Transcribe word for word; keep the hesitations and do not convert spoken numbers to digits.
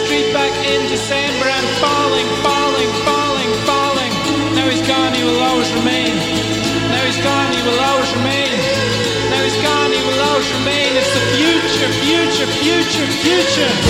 street back in December and falling, falling, falling, falling. Now he's gone, he will always remain. Now he's gone, he will always remain. Now he's gone, he will always remain. It's the future, future, future, future.